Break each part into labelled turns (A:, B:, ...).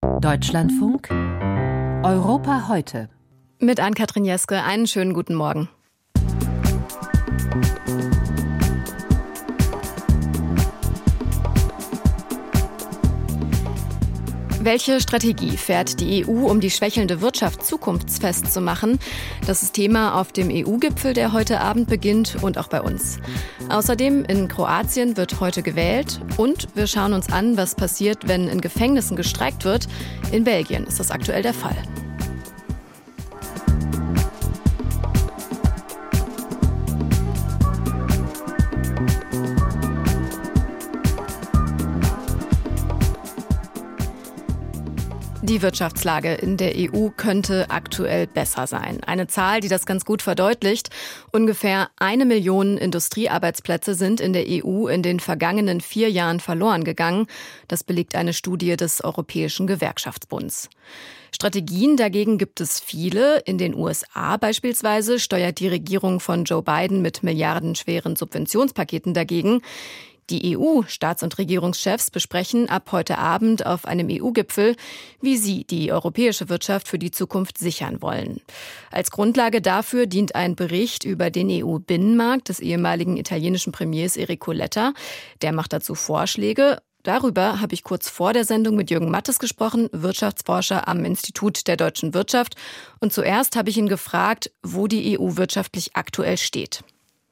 A: Deutschlandfunk Europa heute.
B: Mit Ann-Kathrin Jeske, einen schönen guten Morgen. Welche Strategie fährt die EU, um die schwächelnde Wirtschaft zukunftsfest zu machen? Das ist Thema auf dem EU-Gipfel, der heute Abend beginnt, und auch bei uns. Außerdem in Kroatien wird heute gewählt und wir schauen uns an, was passiert, wenn in Gefängnissen gestreikt wird. In Belgien ist das aktuell der Fall. Die Wirtschaftslage in der EU könnte aktuell besser sein. Eine Zahl, die das ganz gut verdeutlicht. Ungefähr 1 Million Industriearbeitsplätze sind in der EU in den vergangenen 4 Jahren verloren gegangen. Das belegt eine Studie des Europäischen Gewerkschaftsbunds. Strategien dagegen gibt es viele. In den USA beispielsweise steuert die Regierung von Joe Biden mit milliardenschweren Subventionspaketen dagegen. Die EU-Staats- und Regierungschefs besprechen ab heute Abend auf einem EU-Gipfel, wie sie die europäische Wirtschaft für die Zukunft sichern wollen. Als Grundlage dafür dient ein Bericht über den EU-Binnenmarkt des ehemaligen italienischen Premiers Enrico Letta. Der macht dazu Vorschläge. Darüber habe ich kurz vor der Sendung mit Jürgen Mattes gesprochen, Wirtschaftsforscher am Institut der deutschen Wirtschaft. Und zuerst habe ich ihn gefragt, wo die EU wirtschaftlich aktuell steht.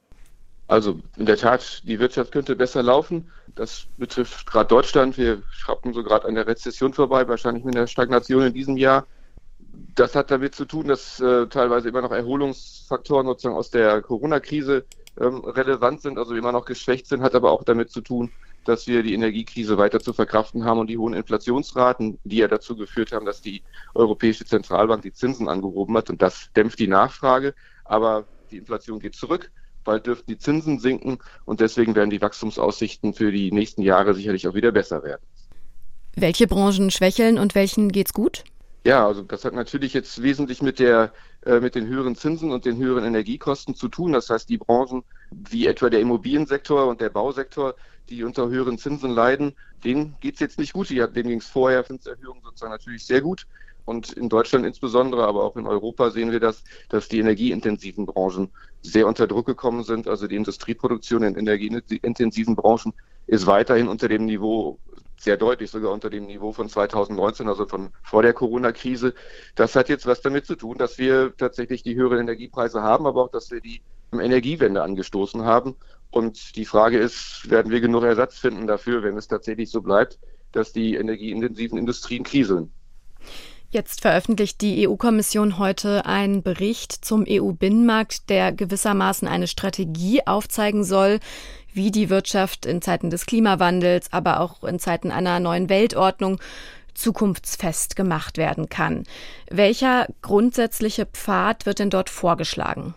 C: Also in der Tat, die Wirtschaft könnte besser laufen. Das betrifft gerade Deutschland. Wir schrappen so gerade an der Rezession vorbei, wahrscheinlich mit der Stagnation in diesem Jahr. Das hat damit zu tun, dass teilweise immer noch Erholungsfaktoren sozusagen aus der Corona-Krise relevant sind, also immer noch geschwächt sind, hat aber auch damit zu tun, dass wir die Energiekrise weiter zu verkraften haben und die hohen Inflationsraten, die ja dazu geführt haben, dass die Europäische Zentralbank die Zinsen angehoben hat, und das dämpft die Nachfrage, aber die Inflation geht zurück. Bald dürften die Zinsen sinken und deswegen werden die Wachstumsaussichten für die nächsten Jahre sicherlich auch wieder besser werden.
B: Welche Branchen schwächeln und welchen geht's gut?
C: Ja, also das hat natürlich jetzt wesentlich mit den höheren Zinsen und den höheren Energiekosten zu tun. Das heißt, die Branchen wie etwa der Immobiliensektor und der Bausektor, die unter höheren Zinsen leiden, denen geht's jetzt nicht gut. Denen ging es vorher Zinserhöhungen sozusagen natürlich sehr gut. Und in Deutschland insbesondere, aber auch in Europa sehen wir das, dass die energieintensiven Branchen sehr unter Druck gekommen sind. Also die Industrieproduktion in energieintensiven Branchen ist weiterhin unter dem Niveau, sehr deutlich sogar unter dem Niveau von 2019, also von vor der Corona-Krise. Das hat jetzt was damit zu tun, dass wir tatsächlich die höheren Energiepreise haben, aber auch, dass wir die Energiewende angestoßen haben. Und die Frage ist, werden wir genug Ersatz finden dafür, wenn es tatsächlich so bleibt, dass die energieintensiven Industrien kriseln?
B: Jetzt veröffentlicht die EU-Kommission heute einen Bericht zum EU-Binnenmarkt, der gewissermaßen eine Strategie aufzeigen soll, wie die Wirtschaft in Zeiten des Klimawandels, aber auch in Zeiten einer neuen Weltordnung zukunftsfest gemacht werden kann. Welcher grundsätzliche Pfad wird denn dort vorgeschlagen?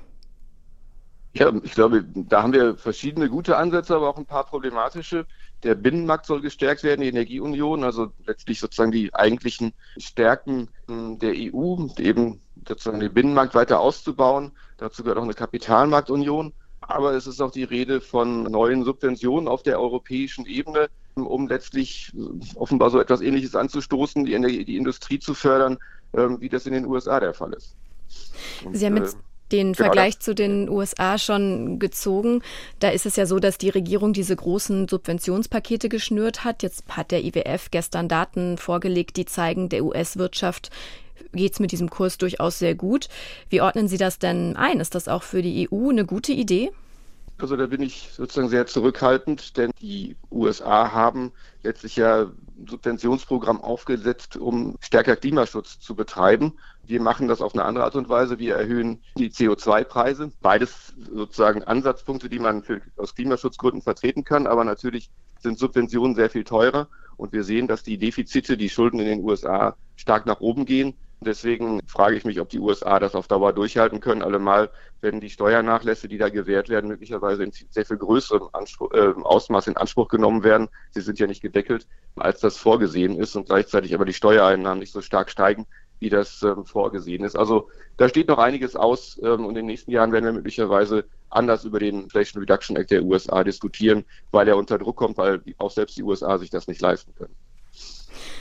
C: Ja, ich glaube, da haben wir verschiedene gute Ansätze, aber auch ein paar problematische. Der Binnenmarkt soll gestärkt werden, die Energieunion, also letztlich sozusagen die eigentlichen Stärken der EU, eben sozusagen den Binnenmarkt weiter auszubauen. Dazu gehört auch eine Kapitalmarktunion. Aber es ist auch die Rede von neuen Subventionen auf der europäischen Ebene, um letztlich offenbar so etwas Ähnliches anzustoßen, die Industrie zu fördern, wie das in den USA der Fall ist. Und,
B: Sie haben jetzt den Vergleich zu den USA schon gezogen. Da ist es ja so, dass die Regierung diese großen Subventionspakete geschnürt hat. Jetzt hat der IWF gestern Daten vorgelegt, die zeigen, der US-Wirtschaft geht es mit diesem Kurs durchaus sehr gut. Wie ordnen Sie das denn ein? Ist das auch für die EU eine gute Idee?
C: Also da bin ich sozusagen sehr zurückhaltend, denn die USA haben letztlich ja ein Subventionsprogramm aufgesetzt, um stärker Klimaschutz zu betreiben. Wir machen das auf eine andere Art und Weise. Wir erhöhen die CO2-Preise. Beides sozusagen Ansatzpunkte, die man aus Klimaschutzgründen vertreten kann. Aber natürlich sind Subventionen sehr viel teurer. Und wir sehen, dass die Defizite, die Schulden in den USA stark nach oben gehen. Deswegen frage ich mich, ob die USA das auf Dauer durchhalten können. Allemal werden die Steuernachlässe, die da gewährt werden, möglicherweise in sehr viel größerem Ausmaß in Anspruch genommen werden. Sie sind ja nicht gedeckelt, als das vorgesehen ist und gleichzeitig aber die Steuereinnahmen nicht so stark steigen, wie das vorgesehen ist. Also da steht noch einiges aus und in den nächsten Jahren werden wir möglicherweise anders über den Inflation Reduction Act der USA diskutieren, weil er unter Druck kommt, weil auch selbst die USA sich das nicht leisten können.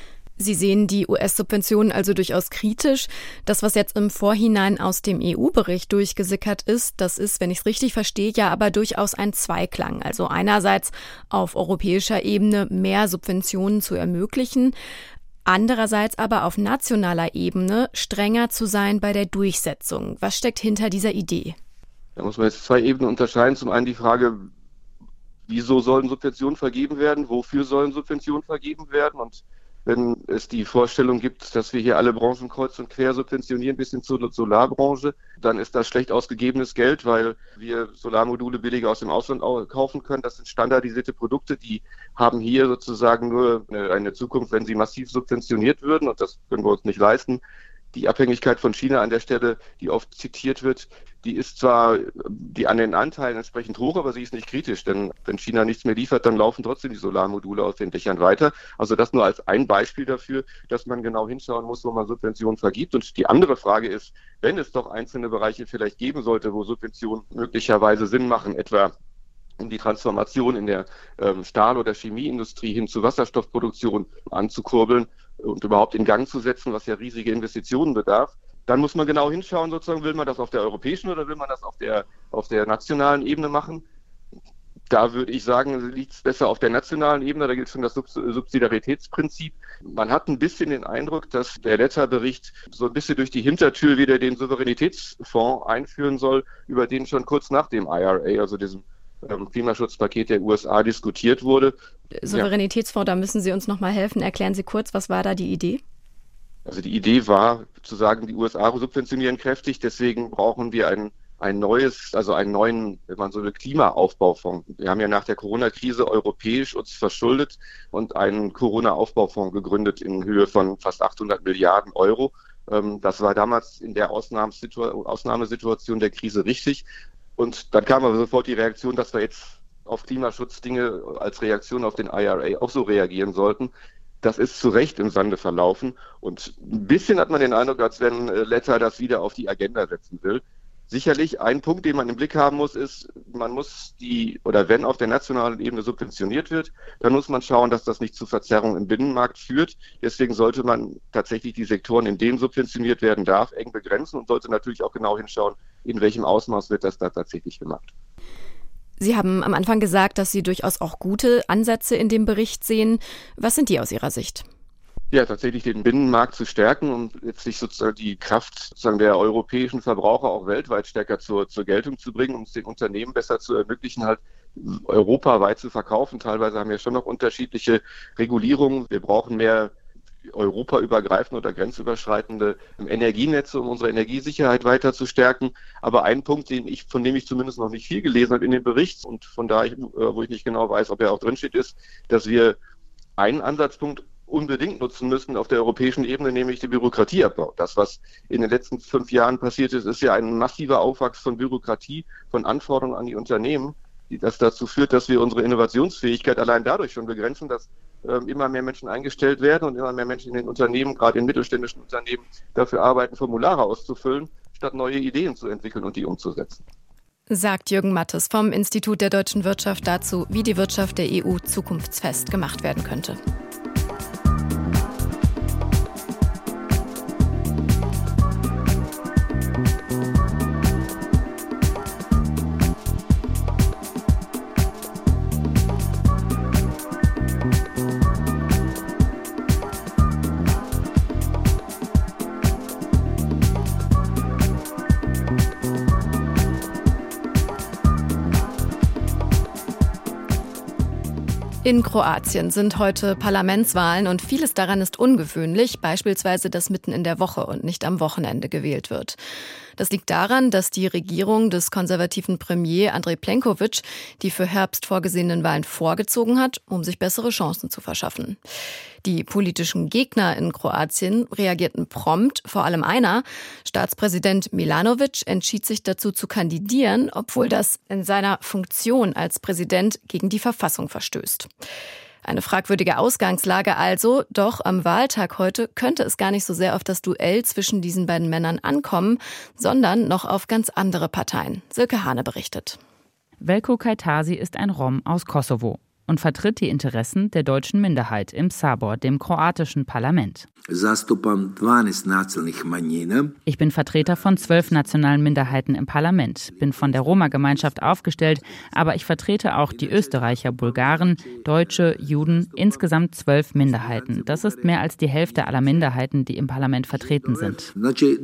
B: Sie sehen die US-Subventionen also durchaus kritisch. Das, was jetzt im Vorhinein aus dem EU-Bericht durchgesickert ist, das ist, wenn ich es richtig verstehe, ja aber durchaus ein Zweiklang. Also einerseits auf europäischer Ebene mehr Subventionen zu ermöglichen, andererseits aber auf nationaler Ebene strenger zu sein bei der Durchsetzung. Was steckt hinter dieser Idee?
C: Da muss man jetzt zwei Ebenen unterscheiden. Zum einen die Frage, wieso sollen Subventionen vergeben werden? Wofür sollen Subventionen vergeben werden? Und wenn es die Vorstellung gibt, dass wir hier alle Branchen kreuz und quer subventionieren bis hin zur Solarbranche, dann ist das schlecht ausgegebenes Geld, weil wir Solarmodule billiger aus dem Ausland kaufen können. Das sind standardisierte Produkte, die haben hier sozusagen nur eine Zukunft, wenn sie massiv subventioniert würden, und das können wir uns nicht leisten. Die Abhängigkeit von China an der Stelle, die oft zitiert wird, die ist zwar an den Anteilen entsprechend hoch, aber sie ist nicht kritisch, denn wenn China nichts mehr liefert, dann laufen trotzdem die Solarmodule aus den Dächern weiter. Also das nur als ein Beispiel dafür, dass man genau hinschauen muss, wo man Subventionen vergibt. Und die andere Frage ist, wenn es doch einzelne Bereiche vielleicht geben sollte, wo Subventionen möglicherweise Sinn machen, etwa um die Transformation in der Stahl- oder Chemieindustrie hin zu Wasserstoffproduktion anzukurbeln und überhaupt in Gang zu setzen, was ja riesige Investitionen bedarf, dann muss man genau hinschauen, sozusagen, will man das auf der europäischen oder will man das auf der nationalen Ebene machen? Da würde ich sagen, liegt es besser auf der nationalen Ebene, da gilt schon das Subsidiaritätsprinzip. Man hat ein bisschen den Eindruck, dass der Letta-Bericht so ein bisschen durch die Hintertür wieder den Souveränitätsfonds einführen soll, über den schon kurz nach dem IRA, also diesem Klimaschutzpaket der USA, diskutiert wurde.
B: Souveränitätsfonds, da müssen Sie uns noch mal helfen. Erklären Sie kurz, was war da die Idee?
C: Also die Idee war, zu sagen, die USA subventionieren kräftig, deswegen brauchen wir einen neuen, wenn man so will, Klimaaufbaufonds. Wir haben ja nach der Corona-Krise europäisch uns verschuldet und einen Corona-Aufbaufonds gegründet in Höhe von fast 800 Milliarden Euro. Das war damals in der Ausnahmesituation der Krise richtig. Und dann kam aber sofort die Reaktion, dass wir jetzt auf Klimaschutzdinge als Reaktion auf den IRA auch so reagieren sollten. Das ist zu Recht im Sande verlaufen. Und ein bisschen hat man den Eindruck, als wenn Letta das wieder auf die Agenda setzen will. Sicherlich ein Punkt, den man im Blick haben muss, ist, wenn auf der nationalen Ebene subventioniert wird, dann muss man schauen, dass das nicht zu Verzerrungen im Binnenmarkt führt. Deswegen sollte man tatsächlich die Sektoren, in denen subventioniert werden darf, eng begrenzen und sollte natürlich auch genau hinschauen, in welchem Ausmaß wird das da tatsächlich gemacht.
B: Sie haben am Anfang gesagt, dass Sie durchaus auch gute Ansätze in dem Bericht sehen. Was sind die aus Ihrer Sicht?
C: Ja, tatsächlich den Binnenmarkt zu stärken und letztlich sozusagen die Kraft sozusagen der europäischen Verbraucher auch weltweit stärker zur Geltung zu bringen, um es den Unternehmen besser zu ermöglichen, halt europaweit zu verkaufen. Teilweise haben wir schon noch unterschiedliche Regulierungen. Wir brauchen mehr europaübergreifende oder grenzüberschreitende Energienetze, um unsere Energiesicherheit weiter zu stärken. Aber ein Punkt, von dem ich zumindest noch nicht viel gelesen habe in dem Bericht und von daher, wo ich nicht genau weiß, ob er auch drinsteht, ist, dass wir einen Ansatzpunkt unbedingt nutzen müssen auf der europäischen Ebene, nämlich den Bürokratieabbau. Das, was in den letzten 5 Jahren passiert ist, ist ja ein massiver Aufwachs von Bürokratie, von Anforderungen an die Unternehmen, das dazu führt, dass wir unsere Innovationsfähigkeit allein dadurch schon begrenzen, dass immer mehr Menschen eingestellt werden und immer mehr Menschen in den Unternehmen, gerade in mittelständischen Unternehmen, dafür arbeiten, Formulare auszufüllen, statt neue Ideen zu entwickeln und die umzusetzen.
B: Sagt Jürgen Mattes vom Institut der deutschen Wirtschaft dazu, wie die Wirtschaft der EU zukunftsfest gemacht werden könnte. In Kroatien sind heute Parlamentswahlen und vieles daran ist ungewöhnlich, beispielsweise, dass mitten in der Woche und nicht am Wochenende gewählt wird. Das liegt daran, dass die Regierung des konservativen Premier Andrej Plenković die für Herbst vorgesehenen Wahlen vorgezogen hat, um sich bessere Chancen zu verschaffen. Die politischen Gegner in Kroatien reagierten prompt, vor allem einer. Staatspräsident Milanović entschied sich dazu zu kandidieren, obwohl das in seiner Funktion als Präsident gegen die Verfassung verstößt. Eine fragwürdige Ausgangslage also, doch am Wahltag heute könnte es gar nicht so sehr auf das Duell zwischen diesen beiden Männern ankommen, sondern noch auf ganz andere Parteien. Silke Hane berichtet.
D: Veljko Kajtazi ist ein Rom aus Kosovo.
A: und vertritt die Interessen der deutschen Minderheit im Sabor, dem kroatischen Parlament. Ich bin Vertreter von 12 nationalen Minderheiten im Parlament, bin von der Roma-Gemeinschaft aufgestellt, aber ich vertrete auch die Österreicher, Bulgaren, Deutsche, Juden, insgesamt 12 Minderheiten. Das ist mehr als die Hälfte aller Minderheiten, die im Parlament vertreten sind.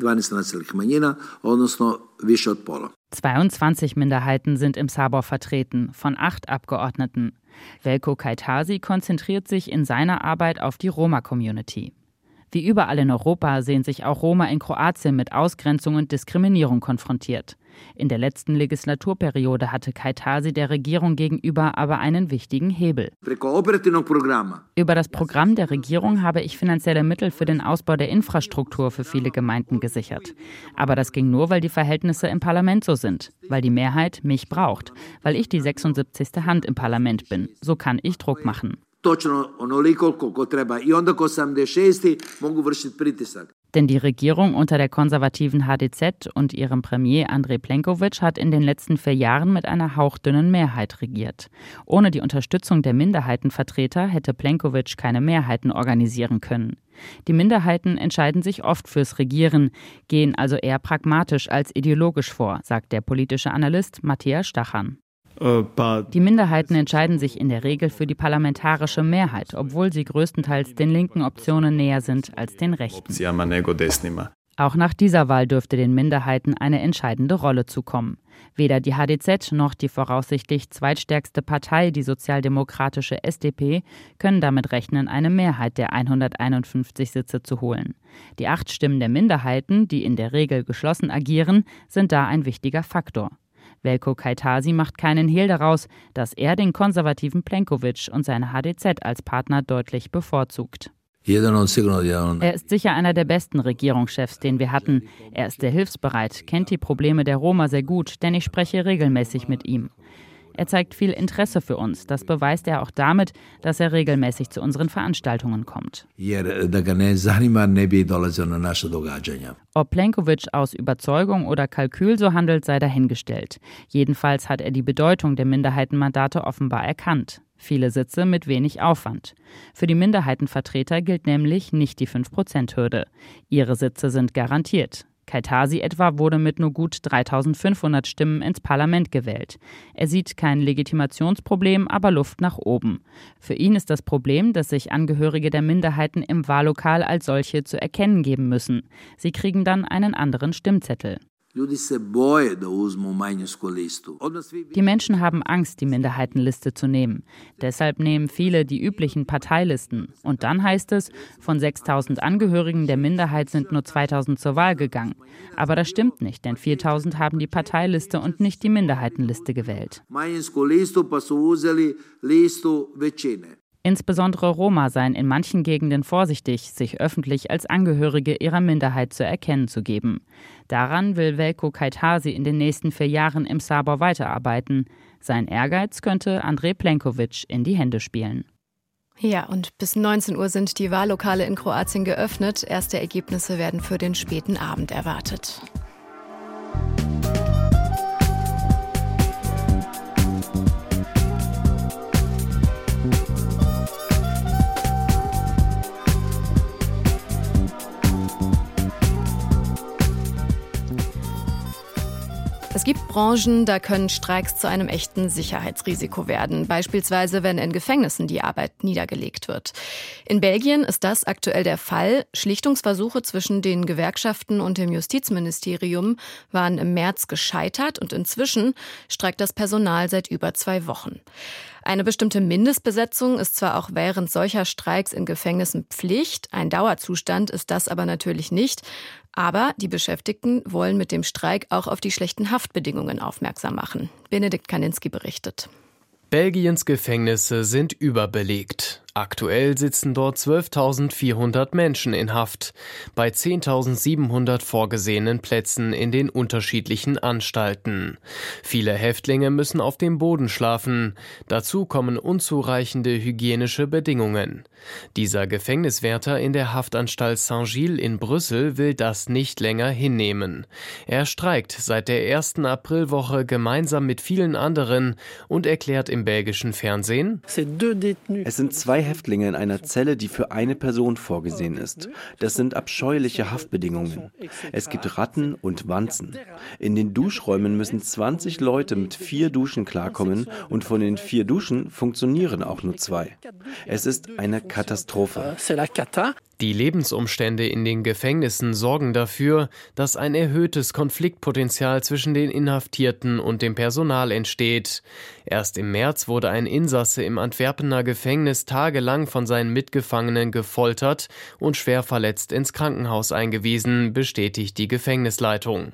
A: 22 Minderheiten sind im Sabor vertreten, von 8 Abgeordneten. Veljko Kajtazi konzentriert sich in seiner Arbeit auf die Roma-Community. Wie überall in Europa sehen sich auch Roma in Kroatien mit Ausgrenzung und Diskriminierung konfrontiert. In der letzten Legislaturperiode hatte Kajtazi der Regierung gegenüber aber einen wichtigen Hebel. Über das Programm der Regierung habe ich finanzielle Mittel für den Ausbau der Infrastruktur für viele Gemeinden gesichert. Aber das ging nur, weil die Verhältnisse im Parlament so sind, weil die Mehrheit mich braucht, weil ich die 76. Hand im Parlament bin. So kann ich Druck machen. Denn die Regierung unter der konservativen HDZ und ihrem Premier Andrej Plenković hat in den letzten 4 Jahren mit einer hauchdünnen Mehrheit regiert. Ohne die Unterstützung der Minderheitenvertreter hätte Plenković keine Mehrheiten organisieren können. Die Minderheiten entscheiden sich oft fürs Regieren, gehen also eher pragmatisch als ideologisch vor, sagt der politische Analyst Matthias Stachan. Die Minderheiten entscheiden sich in der Regel für die parlamentarische Mehrheit, obwohl sie größtenteils den linken Optionen näher sind als den rechten. Auch nach dieser Wahl dürfte den Minderheiten eine entscheidende Rolle zukommen. Weder die HDZ noch die voraussichtlich zweitstärkste Partei, die sozialdemokratische SDP, können damit rechnen, eine Mehrheit der 151 Sitze zu holen. Die 8 Stimmen der Minderheiten, die in der Regel geschlossen agieren, sind da ein wichtiger Faktor. Veljko Kajtazi macht keinen Hehl daraus, dass er den konservativen Plenković und seine HDZ als Partner deutlich bevorzugt. Er ist sicher einer der besten Regierungschefs, den wir hatten. Er ist sehr hilfsbereit, kennt die Probleme der Roma sehr gut, denn ich spreche regelmäßig mit ihm. Er zeigt viel Interesse für uns. Das beweist er auch damit, dass er regelmäßig zu unseren Veranstaltungen kommt. Ob Plenković aus Überzeugung oder Kalkül so handelt, sei dahingestellt. Jedenfalls hat er die Bedeutung der Minderheitenmandate offenbar erkannt. Viele Sitze mit wenig Aufwand. Für die Minderheitenvertreter gilt nämlich nicht die 5%-Hürde. Ihre Sitze sind garantiert. Kajtazi etwa wurde mit nur gut 3.500 Stimmen ins Parlament gewählt. Er sieht kein Legitimationsproblem, aber Luft nach oben. Für ihn ist das Problem, dass sich Angehörige der Minderheiten im Wahllokal als solche zu erkennen geben müssen. Sie kriegen dann einen anderen Stimmzettel. Die Menschen haben Angst, die Minderheitenliste zu nehmen. Deshalb nehmen viele die üblichen Parteilisten. Und dann heißt es, von 6.000 Angehörigen der Minderheit sind nur 2.000 zur Wahl gegangen. Aber das stimmt nicht, denn 4.000 haben die Parteiliste und nicht die Minderheitenliste gewählt. Insbesondere Roma seien in manchen Gegenden vorsichtig, sich öffentlich als Angehörige ihrer Minderheit zu erkennen zu geben. Daran will Veljko Kajtazi in den nächsten 4 Jahren im Sabor weiterarbeiten. Sein Ehrgeiz könnte Andrej Plenković in die Hände spielen.
B: Ja, und bis 19 Uhr sind die Wahllokale in Kroatien geöffnet. Erste Ergebnisse werden für den späten Abend erwartet. Es gibt Branchen, da können Streiks zu einem echten Sicherheitsrisiko werden. Beispielsweise, wenn in Gefängnissen die Arbeit niedergelegt wird. In Belgien ist das aktuell der Fall. Schlichtungsversuche zwischen den Gewerkschaften und dem Justizministerium waren im März gescheitert und inzwischen streikt das Personal seit über 2 Wochen. Eine bestimmte Mindestbesetzung ist zwar auch während solcher Streiks in Gefängnissen Pflicht, ein Dauerzustand ist das aber natürlich nicht. Aber die Beschäftigten wollen mit dem Streik auch auf die schlechten Haftbedingungen aufmerksam machen. Benedikt Kaninski berichtet.
D: Belgiens Gefängnisse sind überbelegt. Aktuell sitzen dort 12.400 Menschen in Haft, bei 10.700 vorgesehenen Plätzen in den unterschiedlichen Anstalten. Viele Häftlinge müssen auf dem Boden schlafen. Dazu kommen unzureichende hygienische Bedingungen. Dieser Gefängniswärter in der Haftanstalt Saint-Gilles in Brüssel will das nicht länger hinnehmen. Er streikt seit der ersten Aprilwoche gemeinsam mit vielen anderen und erklärt im belgischen Fernsehen:
E: Es sind 2 Häftlinge in einer Zelle, die für eine Person vorgesehen ist. Das sind abscheuliche Haftbedingungen. Es gibt Ratten und Wanzen. In den Duschräumen müssen 20 Leute mit 4 Duschen klarkommen und von den 4 Duschen funktionieren auch nur 2. Es ist eine Katastrophe.
D: Die Lebensumstände in den Gefängnissen sorgen dafür, dass ein erhöhtes Konfliktpotenzial zwischen den Inhaftierten und dem Personal entsteht. Erst im März wurde ein Insasse im Antwerpener Gefängnis tagelang von seinen Mitgefangenen gefoltert und schwer verletzt ins Krankenhaus eingewiesen, bestätigt die Gefängnisleitung.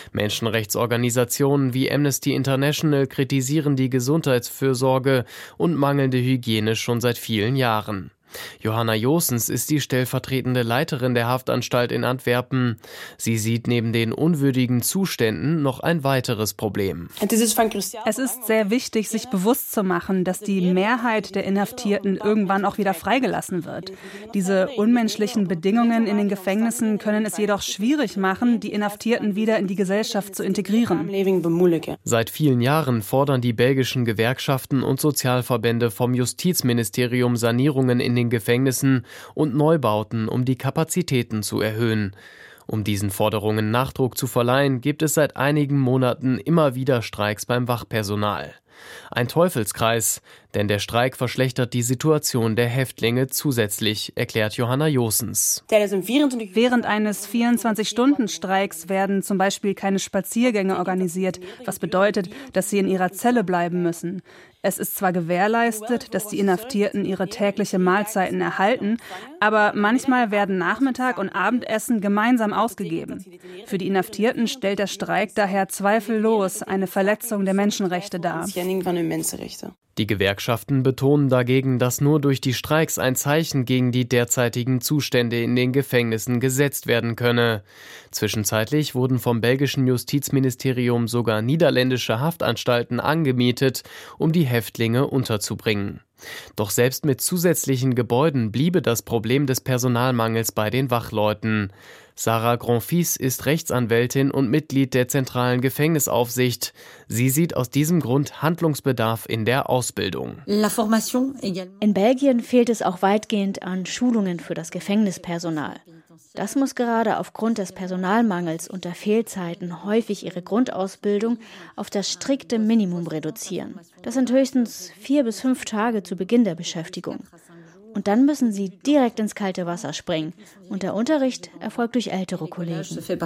D: Menschenrechtsorganisationen wie Amnesty International kritisieren die Gesundheitsfürsorge und mangelnde Hygiene schon seit vielen Jahren. Johanna Joossens ist die stellvertretende Leiterin der Haftanstalt in Antwerpen. Sie sieht neben den unwürdigen Zuständen noch ein weiteres Problem.
F: Es ist sehr wichtig, sich bewusst zu machen, dass die Mehrheit der Inhaftierten irgendwann auch wieder freigelassen wird. Diese unmenschlichen Bedingungen in den Gefängnissen können es jedoch schwierig machen, die Inhaftierten wieder in die Gesellschaft zu integrieren.
D: Seit vielen Jahren fordern die belgischen Gewerkschaften und Sozialverbände vom Justizministerium Sanierungen in den Gefängnissen und Neubauten, um die Kapazitäten zu erhöhen. Um diesen Forderungen Nachdruck zu verleihen, gibt es seit einigen Monaten immer wieder Streiks beim Wachpersonal. Ein Teufelskreis, denn der Streik verschlechtert die Situation der Häftlinge zusätzlich, erklärt Johanna Joossens.
F: Während eines 24-Stunden-Streiks werden zum Beispiel keine Spaziergänge organisiert, was bedeutet, dass sie in ihrer Zelle bleiben müssen. Es ist zwar gewährleistet, dass die Inhaftierten ihre tägliche Mahlzeiten erhalten, aber manchmal werden Nachmittag und Abendessen gemeinsam ausgegeben. Für die Inhaftierten stellt der Streik daher zweifellos eine Verletzung der Menschenrechte dar.
D: Die Gewerkschaften betonen dagegen, dass nur durch die Streiks ein Zeichen gegen die derzeitigen Zustände in den Gefängnissen gesetzt werden könne. Zwischenzeitlich wurden vom belgischen Justizministerium sogar niederländische Haftanstalten angemietet, um die Häftlinge unterzubringen. Doch selbst mit zusätzlichen Gebäuden bliebe das Problem des Personalmangels bei den Wachleuten. Sarah Gronfils ist Rechtsanwältin und Mitglied der zentralen Gefängnisaufsicht. Sie sieht aus diesem Grund Handlungsbedarf in der Ausbildung.
G: In Belgien fehlt es auch weitgehend an Schulungen für das Gefängnispersonal. Das muss gerade aufgrund des Personalmangels und der Fehlzeiten häufig ihre Grundausbildung auf das strikte Minimum reduzieren. Das sind höchstens 4 bis 5 Tage zu Beginn der Beschäftigung. Und dann müssen sie direkt ins kalte Wasser springen. Und der Unterricht erfolgt durch ältere Kollegen.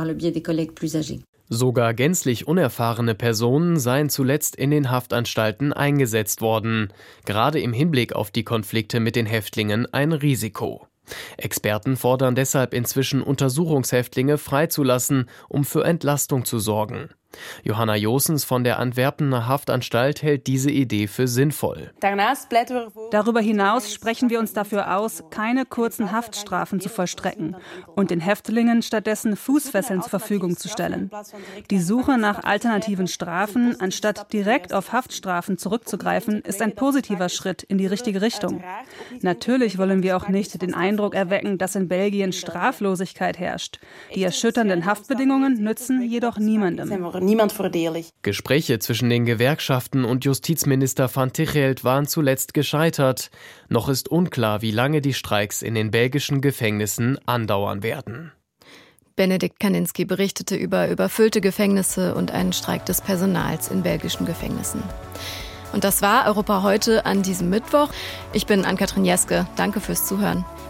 D: Sogar gänzlich unerfahrene Personen seien zuletzt in den Haftanstalten eingesetzt worden. Gerade im Hinblick auf die Konflikte mit den Häftlingen ein Risiko. Experten fordern deshalb inzwischen Untersuchungshäftlinge freizulassen, um für Entlastung zu sorgen. Johanna Joossens von der Antwerpener Haftanstalt hält diese Idee für sinnvoll.
F: Darüber hinaus sprechen wir uns dafür aus, keine kurzen Haftstrafen zu vollstrecken und den Häftlingen stattdessen Fußfesseln zur Verfügung zu stellen. Die Suche nach alternativen Strafen, anstatt direkt auf Haftstrafen zurückzugreifen, ist ein positiver Schritt in die richtige Richtung. Natürlich wollen wir auch nicht den Eindruck erwecken, dass in Belgien Straflosigkeit herrscht. Die erschütternden Haftbedingungen nützen jedoch niemandem.
D: Gespräche zwischen den Gewerkschaften und Justizminister Van Tichelt waren zuletzt gescheitert. Noch ist unklar, wie lange die Streiks in den belgischen Gefängnissen andauern werden.
B: Benedikt Kaninski berichtete über überfüllte Gefängnisse und einen Streik des Personals in belgischen Gefängnissen. Und das war Europa heute an diesem Mittwoch. Ich bin Ann-Kathrin Jeske. Danke fürs Zuhören.